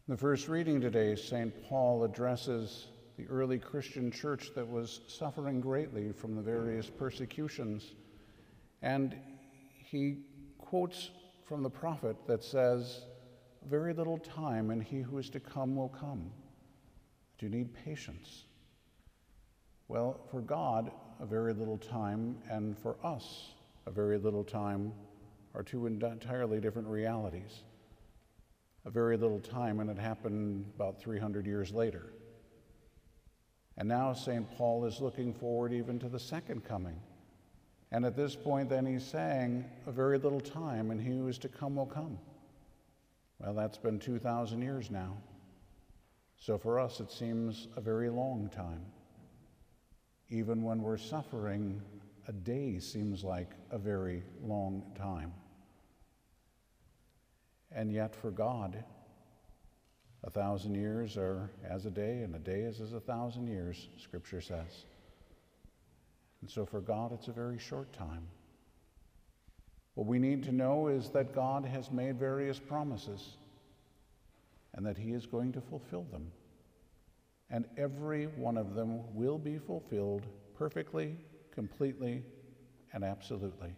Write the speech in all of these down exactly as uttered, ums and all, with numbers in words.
In the first reading today, Saint Paul addresses the early Christian church that was suffering greatly from the various persecutions. And he quotes from the prophet that says, "Very little time, and he who is to come will come." Do you need patience? Well, for God, a very little time, and for us, a very little time, are two entirely different realities. A very little time, and it happened about three hundred years later. And now Saint Paul is looking forward even to the second coming. And at this point, then he's saying, a very little time, and he who is to come will come. Well, that's been two thousand years now. So for us, it seems a very long time. Even when we're suffering, a day seems like a very long time. And yet for God, a thousand years are as a day, and a day is as a thousand years, Scripture says. And so for God, it's a very short time. What we need to know is that God has made various promises, and that he is going to fulfill them. And every one of them will be fulfilled perfectly, completely, and absolutely.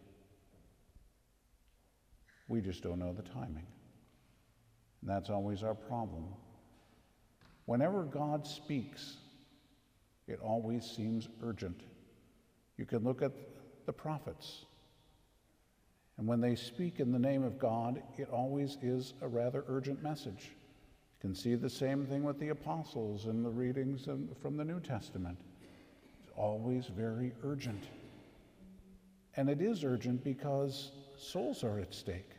We just don't know the timing. And that's always our problem. Whenever God speaks, it always seems urgent. You can look at the prophets, and when they speak in the name of God, it always is a rather urgent message. You can see the same thing with the apostles in the readings from the New Testament. It's always very urgent. And it is urgent because souls are at stake.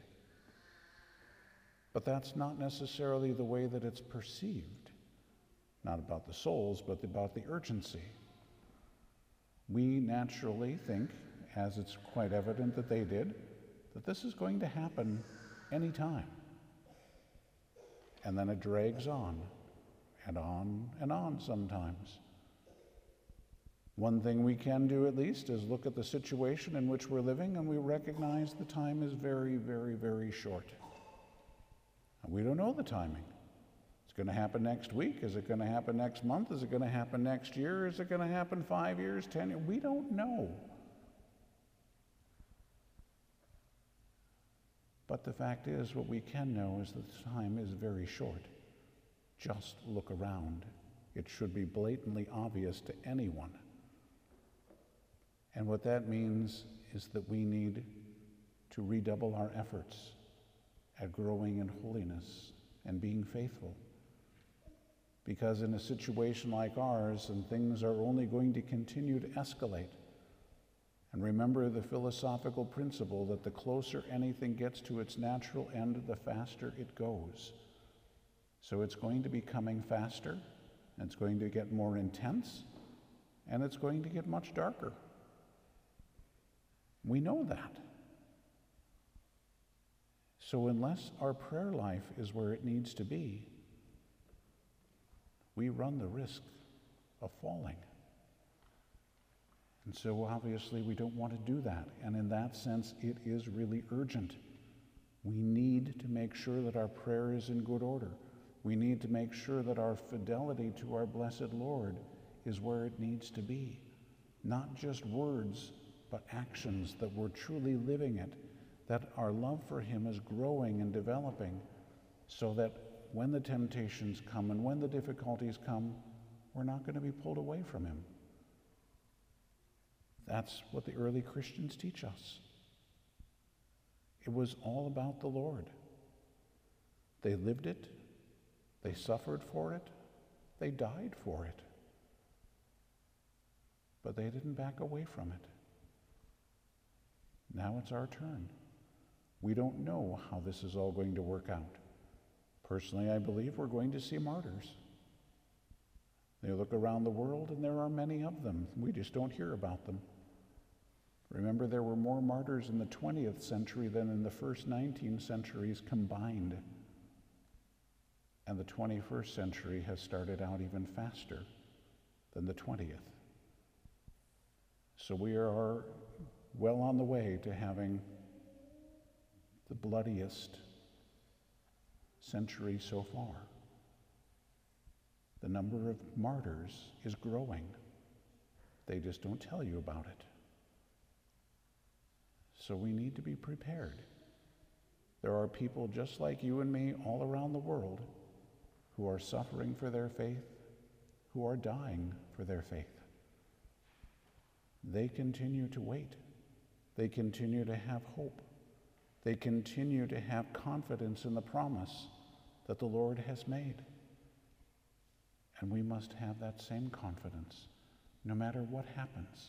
But that's not necessarily the way that it's perceived. Not about the souls, but about the urgency. We naturally think, as it's quite evident that they did, that this is going to happen any time. And then it drags on, and on, and on sometimes. One thing we can do at least is look at the situation in which we're living, and we recognize the time is very, very, very short. And we don't know the timing. It's going to happen next week. Is it going to happen next month? Is it going to happen next year? Is it going to happen five years, ten years? We don't know. But the fact is, what we can know is that the time is very short. Just look around. It should be blatantly obvious to anyone. And what that means is that we need to redouble our efforts at growing in holiness and being faithful. Because in a situation like ours, and things are only going to continue to escalate, and remember the philosophical principle that the closer anything gets to its natural end, the faster it goes. So it's going to be coming faster, and it's going to get more intense, and it's going to get much darker. We know that. So unless our prayer life is where it needs to be, we run the risk of falling. And so obviously we don't want to do that. And in that sense, it is really urgent. We need to make sure that our prayer is in good order. We need to make sure that our fidelity to our blessed Lord is where it needs to be. Not just words, but actions, that we're truly living it, that our love for him is growing and developing, so that when the temptations come and when the difficulties come, we're not going to be pulled away from him. That's what the early Christians teach us. It was all about the Lord. They lived it, they suffered for it, they died for it. But they didn't back away from it. Now it's our turn. We don't know how this is all going to work out. Personally, I believe we're going to see martyrs. They look around the world, and there are many of them. We just don't hear about them. Remember, there were more martyrs in the twentieth century than in the first nineteen centuries combined. And the twenty-first century has started out even faster than the twentieth. So we are well on the way to having the bloodiest century so far. The number of martyrs is growing. They just don't tell you about it. So we need to be prepared. There are people just like you and me all around the world who are suffering for their faith, who are dying for their faith. They continue to wait. They continue to have hope. They continue to have confidence in the promise that the Lord has made. And we must have that same confidence no matter what happens.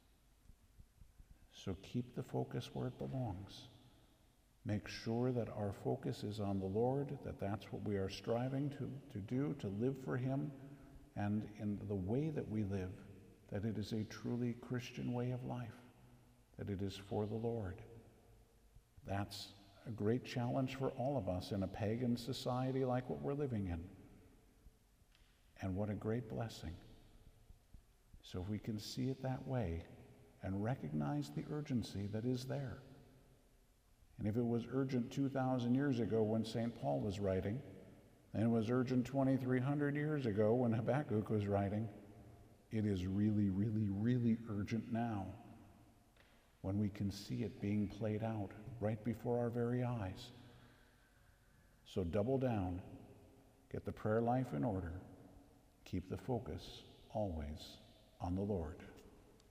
So keep the focus where it belongs. Make sure that our focus is on the Lord, that that's what we are striving to, to do, to live for him, and in the way that we live, that it is a truly Christian way of life, that it is for the Lord. That's a great challenge for all of us in a pagan society like what we're living in. And what a great blessing. So if we can see it that way and recognize the urgency that is there. And if it was urgent two thousand years ago when Saint Paul was writing, and it was urgent twenty-three hundred years ago when Habakkuk was writing, it is really, really, really urgent now when we can see it being played out right before our very eyes. So double down, get the prayer life in order, keep the focus always on the Lord.